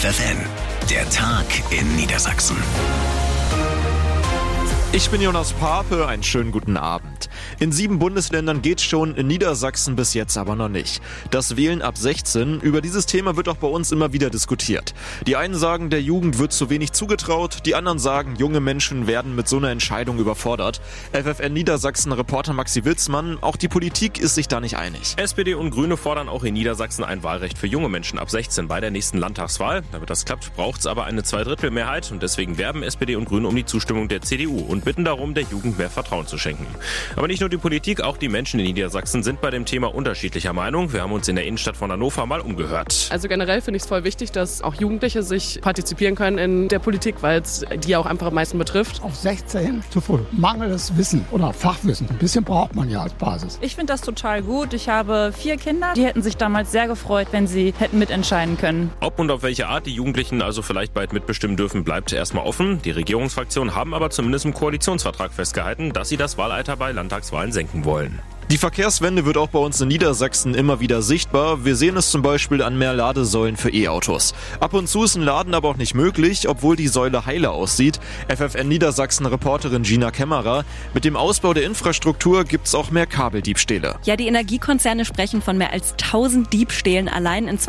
FFN, der Tag in Niedersachsen. Ich bin Jonas Pape, einen schönen guten Abend. In 7 Bundesländern geht's schon, in Niedersachsen bis jetzt aber noch nicht. Das Wählen ab 16, über dieses Thema wird auch bei uns immer wieder diskutiert. Die einen sagen, der Jugend wird zu wenig zugetraut, die anderen sagen, junge Menschen werden mit so einer Entscheidung überfordert. FFN Niedersachsen-Reporter Maxi Witzmann, auch die Politik ist sich da nicht einig. SPD und Grüne fordern auch in Niedersachsen ein Wahlrecht für junge Menschen ab 16 bei der nächsten Landtagswahl. Damit das klappt, braucht's aber eine 2/3-Mehrheit und deswegen werben SPD und Grüne um die Zustimmung der CDU und bitten darum, der Jugend mehr Vertrauen zu schenken. Aber nicht nur die Politik, auch die Menschen in Niedersachsen sind bei dem Thema unterschiedlicher Meinung. Wir haben uns in der Innenstadt von Hannover mal umgehört. Also generell finde ich es voll wichtig, dass auch Jugendliche sich partizipieren können in der Politik, weil es die ja auch einfach am meisten betrifft. Auf 16 zu früh. Mangelndes Wissen oder Fachwissen. Ein bisschen braucht man ja als Basis. Ich finde das total gut. Ich habe 4 Kinder. Die hätten sich damals sehr gefreut, wenn sie hätten mitentscheiden können. Ob und auf welche Art die Jugendlichen also vielleicht bald mitbestimmen dürfen, bleibt erstmal offen. Die Regierungsfraktionen haben aber zumindest im Koalitionsvertrag festgehalten, dass sie das Wahlalter bei Landtagswahlen senken wollen. Die Verkehrswende wird auch bei uns in Niedersachsen immer wieder sichtbar. Wir sehen es zum Beispiel an mehr Ladesäulen für E-Autos. Ab und zu ist ein Laden aber auch nicht möglich, obwohl die Säule heile aussieht. FFN Niedersachsen-Reporterin Gina Kämmerer. Mit dem Ausbau der Infrastruktur gibt's auch mehr Kabeldiebstähle. Ja, die Energiekonzerne sprechen von mehr als 1000 Diebstählen allein in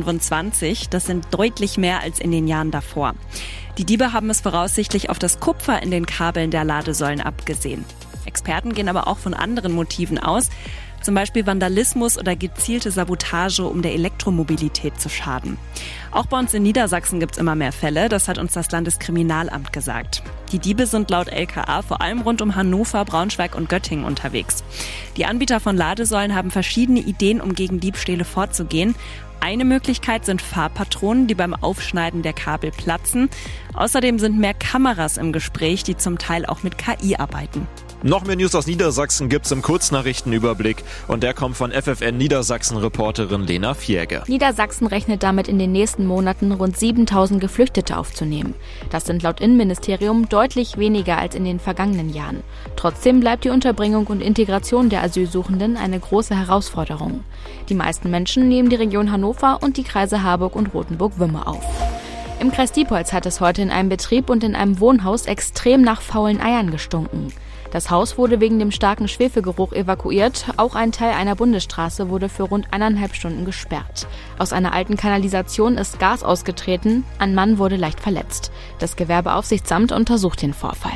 2025. Das sind deutlich mehr als in den Jahren davor. Die Diebe haben es voraussichtlich auf das Kupfer in den Kabeln der Ladesäulen abgesehen. Experten gehen aber auch von anderen Motiven aus, zum Beispiel Vandalismus oder gezielte Sabotage, um der Elektromobilität zu schaden. Auch bei uns in Niedersachsen gibt es immer mehr Fälle, das hat uns das Landeskriminalamt gesagt. Die Diebe sind laut LKA vor allem rund um Hannover, Braunschweig und Göttingen unterwegs. Die Anbieter von Ladesäulen haben verschiedene Ideen, um gegen Diebstähle vorzugehen. Eine Möglichkeit sind Farbpatronen, die beim Aufschneiden der Kabel platzen. Außerdem sind mehr Kameras im Gespräch, die zum Teil auch mit KI arbeiten. Noch mehr News aus Niedersachsen gibt's im Kurznachrichtenüberblick und der kommt von FFN Niedersachsen-Reporterin Lena Fierge. Niedersachsen rechnet damit in den nächsten Monaten rund 7.000 Geflüchtete aufzunehmen. Das sind laut Innenministerium deutlich weniger als in den vergangenen Jahren. Trotzdem bleibt die Unterbringung und Integration der Asylsuchenden eine große Herausforderung. Die meisten Menschen nehmen die Region Hannover und die Kreise Harburg und Rothenburg-Wümme auf. Im Kreis Diepholz hat es heute in einem Betrieb und in einem Wohnhaus extrem nach faulen Eiern gestunken. Das Haus wurde wegen dem starken Schwefelgeruch evakuiert. Auch ein Teil einer Bundesstraße wurde für rund 1,5 Stunden gesperrt. Aus einer alten Kanalisation ist Gas ausgetreten. Ein Mann wurde leicht verletzt. Das Gewerbeaufsichtsamt untersucht den Vorfall.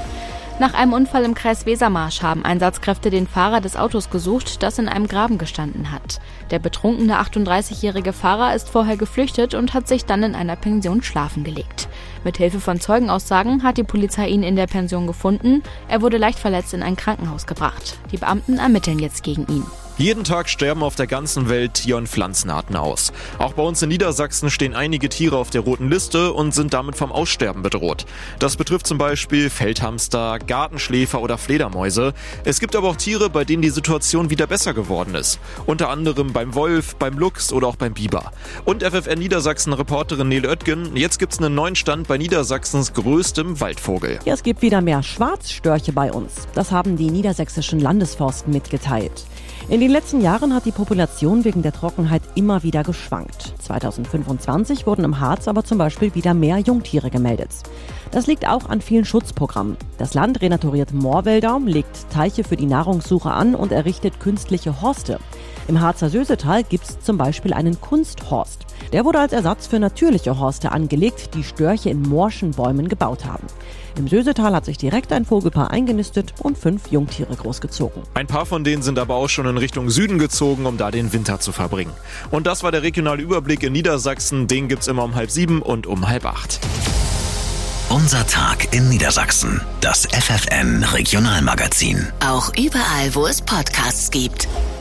Nach einem Unfall im Kreis Wesermarsch haben Einsatzkräfte den Fahrer des Autos gesucht, das in einem Graben gestanden hat. Der betrunkene 38-jährige Fahrer ist vorher geflüchtet und hat sich dann in einer Pension schlafen gelegt. Mithilfe von Zeugenaussagen hat die Polizei ihn in der Pension gefunden. Er wurde leicht verletzt in ein Krankenhaus gebracht. Die Beamten ermitteln jetzt gegen ihn. Jeden Tag sterben auf der ganzen Welt Tier- und Pflanzenarten aus. Auch bei uns in Niedersachsen stehen einige Tiere auf der roten Liste und sind damit vom Aussterben bedroht. Das betrifft zum Beispiel Feldhamster, Gartenschläfer oder Fledermäuse. Es gibt aber auch Tiere, bei denen die Situation wieder besser geworden ist. Unter anderem beim Wolf, beim Luchs oder auch beim Biber. Und FFN Niedersachsen-Reporterin Nele Oettgen, jetzt gibt's einen neuen Stand bei Niedersachsens größtem Waldvogel. Ja, es gibt wieder mehr Schwarzstörche bei uns. Das haben die niedersächsischen Landesforsten mitgeteilt. In den letzten Jahren hat die Population wegen der Trockenheit immer wieder geschwankt. 2025 wurden im Harz aber zum Beispiel wieder mehr Jungtiere gemeldet. Das liegt auch an vielen Schutzprogrammen. Das Land renaturiert Moorwälder, legt Teiche für die Nahrungssuche an und errichtet künstliche Horste. Im Harzer Sösetal gibt's zum Beispiel einen Kunsthorst. Der wurde als Ersatz für natürliche Horste angelegt, die Störche in morschen Bäumen gebaut haben. Im Sösetal hat sich direkt ein Vogelpaar eingenistet und 5 Jungtiere großgezogen. Ein paar von denen sind aber auch schon in Richtung Süden gezogen, um da den Winter zu verbringen. Und das war der regionale Überblick in Niedersachsen. Den gibt's immer um 7:30 und um 7:30. Unser Tag in Niedersachsen. Das FFN Regionalmagazin. Auch überall, wo es Podcasts gibt.